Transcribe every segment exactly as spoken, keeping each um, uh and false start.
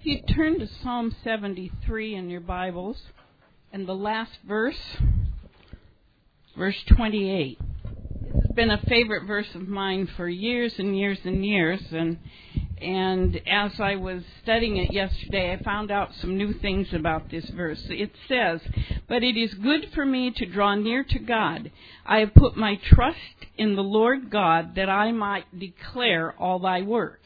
If you turn to Psalm seventy-three in your Bibles, and the last verse, verse twenty-eight. This has been a favorite verse of mine for years and years and years, and and as I was studying it yesterday, I found out some new things about this verse. It says, "But it is good for me to draw near to God. I have put my trust in the Lord God, that I might declare all thy works."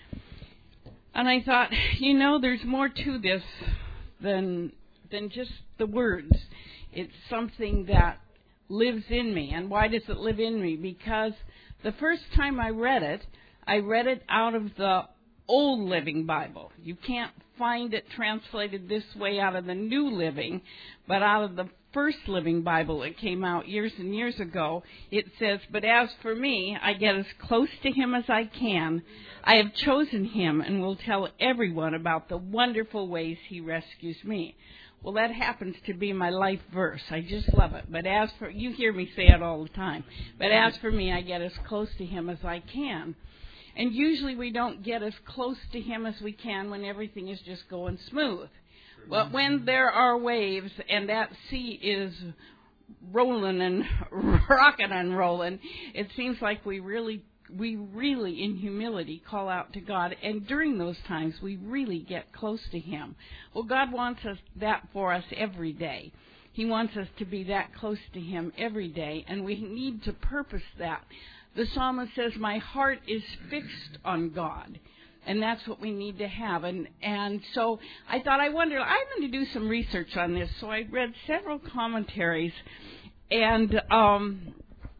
And I thought, you know, there's more to this than than just the words. It's something that lives in me. And why does it live in me? Because the first time I read it, I read it out of the Old Living Bible. You can't find it translated this way out of the New Living, but out of the First Living Bible that came out years and years ago, it says, "But as for me, I get as close to him as I can. I have chosen him and will tell everyone about the wonderful ways he rescues me." Well, that happens to be my life verse. I just love it. But as for, you hear me say it all the time, but as for me, I get as close to him as I can. And usually we don't get as close to him as we can when everything is just going smooth. But when there are waves and that sea is rolling and rocking and rolling, it seems like we really, we really in humility call out to God. And during those times, we really get close to him. Well, God wants us that for us every day. He wants us to be that close to him every day, and we need to purpose that. The psalmist says, "My heart is fixed on God." And that's what we need to have. And and so I thought, I wonder, I'm going to do some research on this. So I read several commentaries. And um,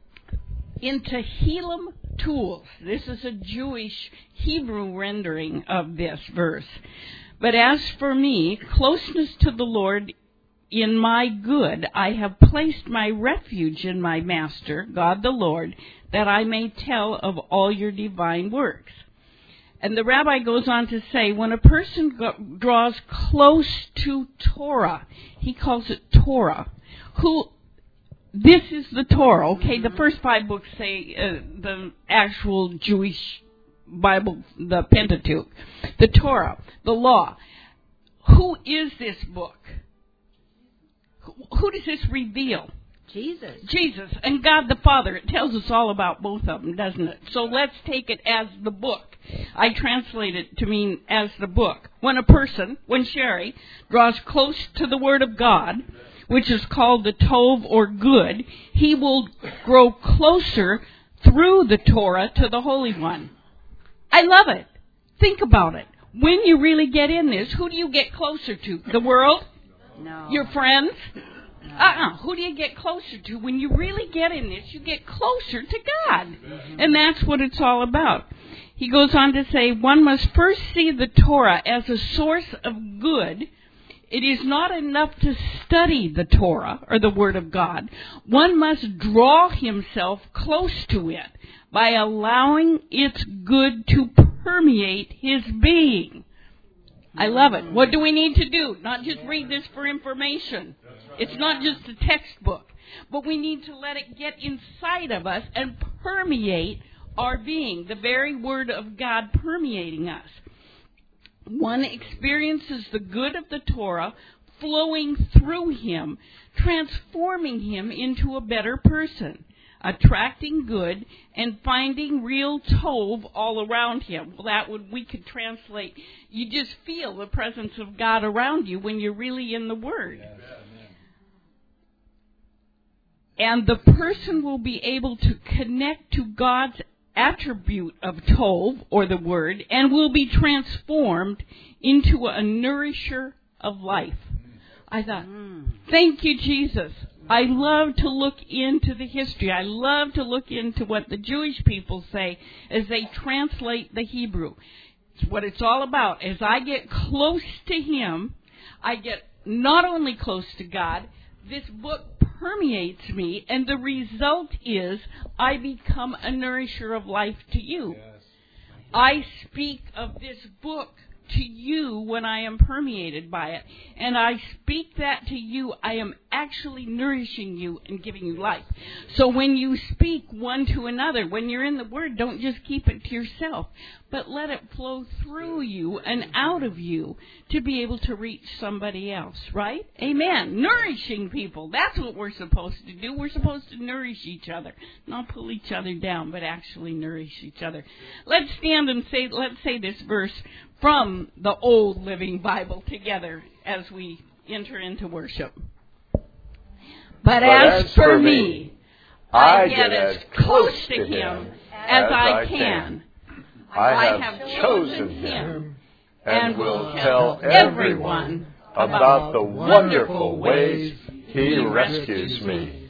in Tehillim Tools, this is a Jewish Hebrew rendering of this verse. "But as for me, closeness to the Lord in my good, I have placed my refuge in my Master, God the Lord, that I may tell of all your divine works." And the rabbi goes on to say, when a person go- draws close to Torah, he calls it Torah, who, this is the Torah, okay? The first five books say uh, the actual Jewish Bible, the Pentateuch, the Torah, the law. Who is this book? Who, who does this reveal? Jesus. Jesus and God the Father. It tells us all about both of them, doesn't it? So let's take it as the book. I translate it to mean as the book. When a person, when Sherry, draws close to the Word of God, which is called the Tov or good, he will grow closer through the Torah to the Holy One. I love it. Think about it. When you really get in this, who do you get closer to? The world? No. Your friends? Uh-uh. Who do you get closer to? When you really get in this, you get closer to God. Mm-hmm. And that's what it's all about. He goes on to say, one must first see the Torah as a source of good. It is not enough to study the Torah, or the Word of God. One must draw himself close to it by allowing its good to permeate his being. I love it. What do we need to do? Not just read this for information. It's not just a textbook. But we need to let it get inside of us and permeate our being, the very Word of God permeating us. One experiences the good of the Torah flowing through him, transforming him into a better person, attracting good, and finding real tov all around him. Well, that would, we could translate, you just feel the presence of God around you when you're really in the Word. Yes. And the person will be able to connect to God's attribute of Tov, or the Word, and will be transformed into a nourisher of life. I thought, thank you, Jesus. I love to look into the history. I love to look into what the Jewish people say as they translate the Hebrew. It's what it's all about. As I get close to Him, I get not only close to God, this book permeates me, and the result is I become a nourisher of life to you. Yes. I speak of this book to you when I am permeated by it, and I speak that to you. I am actually nourishing you and giving you life. So when you speak one to another, when you're in the Word, don't just keep it to yourself. but let it flow through you and out of you to be able to reach somebody else, right? Amen. Nourishing people. That's what we're supposed to do. We're supposed to nourish each other, not pull each other down, but actually nourish each other. Let's stand and say, let's say this verse from the Old Living Bible together as we enter into worship. But, but as, as for me, me I get as close to him as I can. I have chosen him and will tell everyone about the wonderful ways he rescues me.